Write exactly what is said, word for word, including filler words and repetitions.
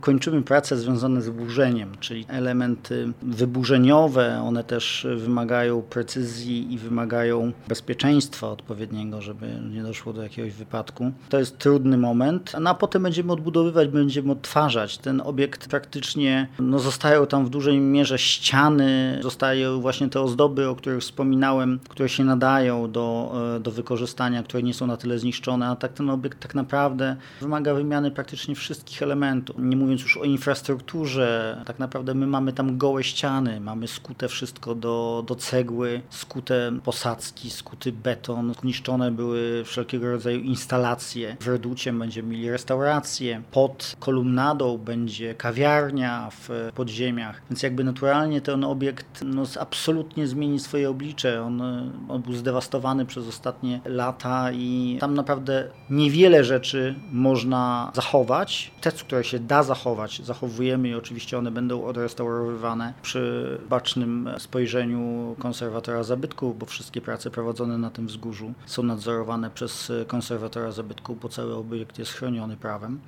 Kończymy prace związane z burzeniem, czyli elementy wyburzeniowe, one też wymagają precyzji i wymagają bezpieczeństwa odpowiedniego, żeby nie doszło do jakiegoś wypadku. To jest trudny moment, no a potem będziemy odbudowywać, będziemy odtwarzać. Ten obiekt praktycznie, no zostają tam w dużej mierze ściany, zostają właśnie te ozdoby, o których wspominałem, które się nadają do, do wykorzystania, które nie są na tyle zniszczone, a tak ten obiekt tak naprawdę wymaga wymiany praktycznie wszystkich elementów. Nie mówiąc już o infrastrukturze, tak naprawdę my mamy tam gołe ściany, mamy skute wszystko do, do cegły, skute posadzki, skuty beton, zniszczone były wszelkiego rodzaju instalacje. W Reducie będziemy mieli restaurację, pod kolumnadą będzie kawiarnia w podziemiach, więc jakby naturalnie ten obiekt no, absolutnie zmieni swoje oblicze. On, on był zdewastowany przez ostatnie lata i tam naprawdę niewiele rzeczy można zachować. Te, które się da zachować, zachowujemy i oczywiście one będą odrestaurowywane przy bacznym spojrzeniu konserwatora zabytków, bo wszystkie prace prowadzone na tym wzgórzu są nadzorowane przez konserwatora zabytków, bo cały obiekt jest chroniony prawem.